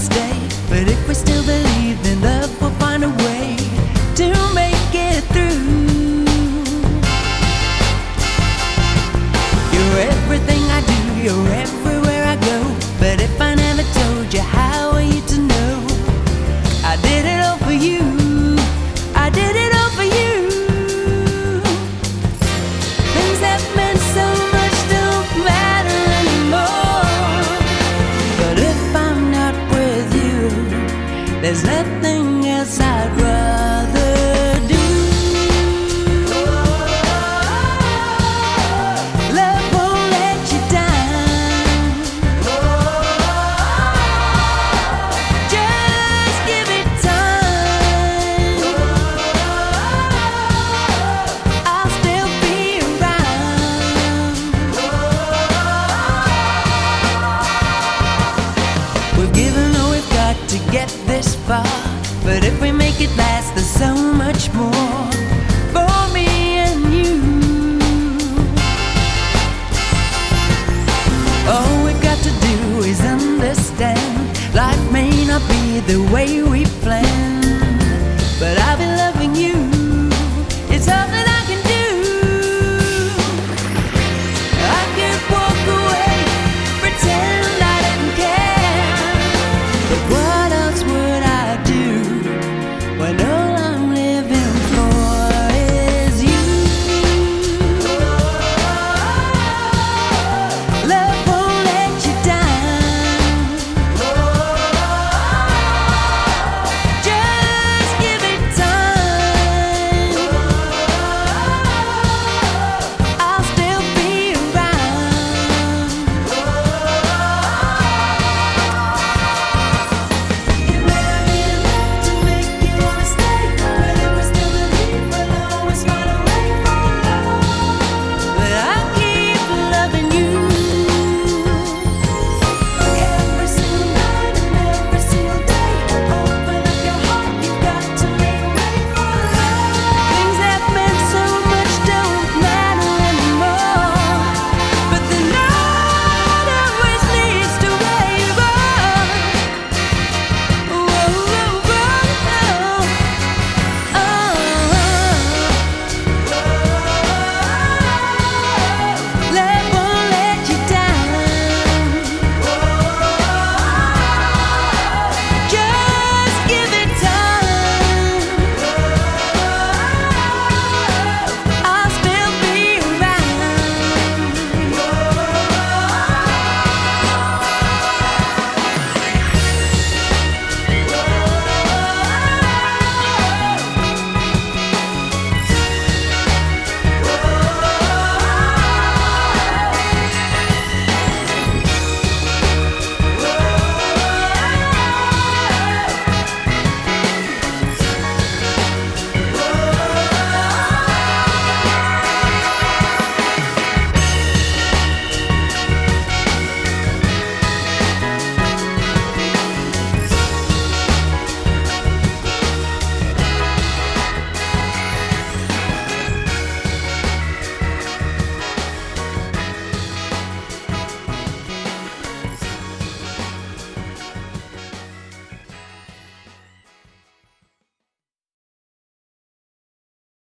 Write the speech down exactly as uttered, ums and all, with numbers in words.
stay. But if we still believe, then love will find a way to make it through. You're everything I do, you're everywhere I go. But if I never told you, how are you to know? I did it all for you, I did it all for you. Things that meant so much don't matter anymore. But if I'm not with you, there's nothing else I'd rather do. Love won't let you down. Just give it time. I'll still be around. We've given all we've got to get this far. But if we make it last, there's so much more for me and you. All we've got to do is understand. Life may not be the way we planned, but I'll be loving you. It's all that I can do. I can't walk away, pretend I didn't care. But what